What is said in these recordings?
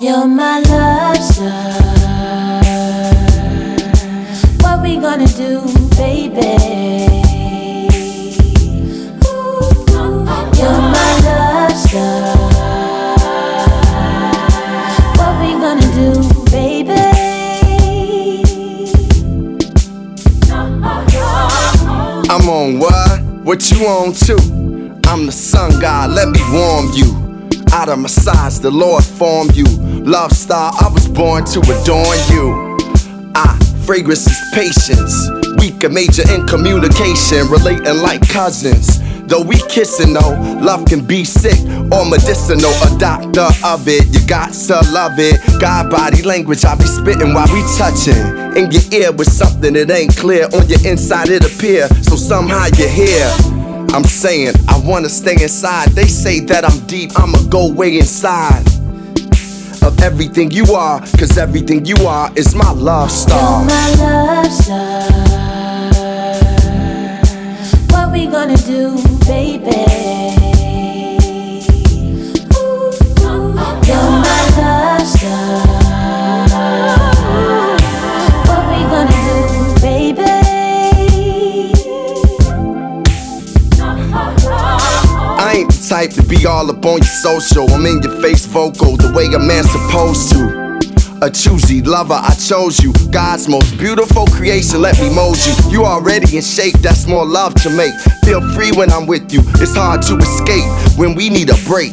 You're my love star. What we gonna do, baby? You're my love star. What we gonna do, baby? I'm on what? What you on too? I'm the sun god, let me warm you. Out of my size, the Lord formed you. Love star, I was born to adorn you. Fragrance is patience. Weak and major in communication, relating like cousins. Though we kissin' though, love can be sick or medicinal. A doctor of it, you got to love it. God body language, I be spittin' while we touchin'. In your ear with something that ain't clear. On your inside it appear, so somehow you're here. I'm saying, I wanna stay inside. They say that I'm deep, I'ma go way inside of everything you are, cause everything you are is my love star. You're my love star. What we gonna do, baby? You're my love star. What we gonna do, baby? I ain't the type to be all up on your social. I'm in your face vocal, the way a man's supposed to. A choosy lover, I chose you. God's most beautiful creation, let me mold you. You already in shape, that's more love to make. Feel free when I'm with you, it's hard to escape when we need a break.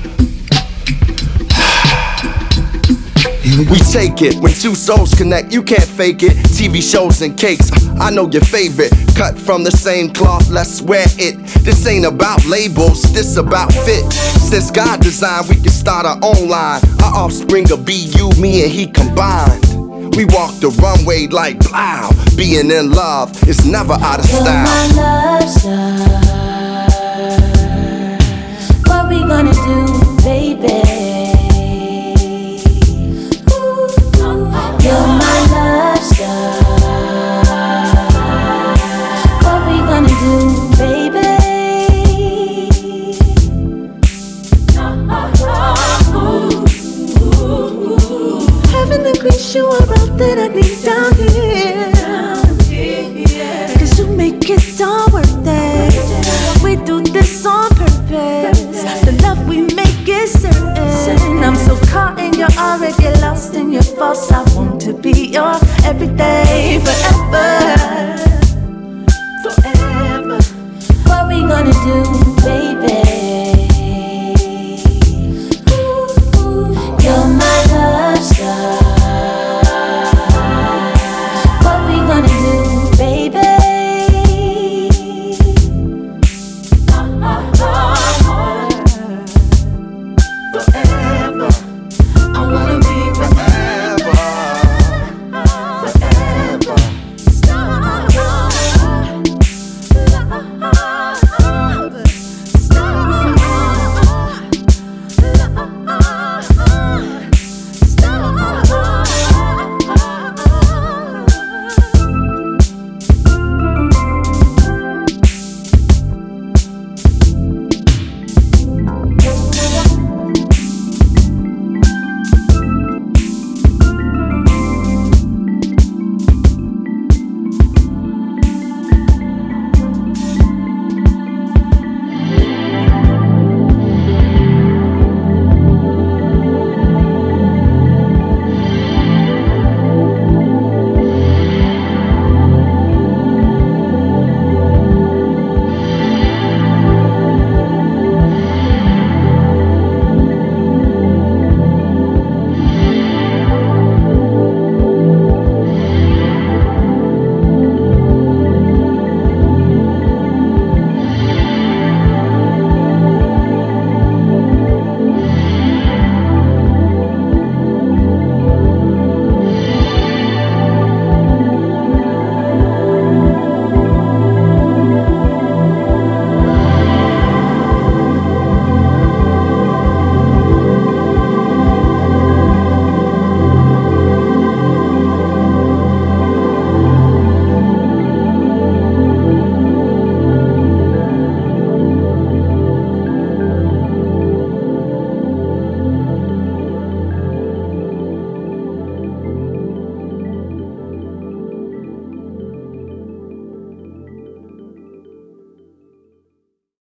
We take it when two souls connect, you can't fake it. TV shows and cakes, I know your favorite. Cut from the same cloth, let's wear it. This ain't about labels, this about fit. Since God designed, we can start our own line. Our offspring will be you, me, and he combined. We walk the runway like plow. Being in love is never out of style. You're my love star. What we gonna do, baby? You're my love star. What we gonna do, baby? Having the grace you are out that I need down here. Cause you make it all worth it. We do this on purpose. The love we make is certain. I'm so caught in your aura, get lost in your false. I want to be your everyday, forever. Forever. What we gonna do?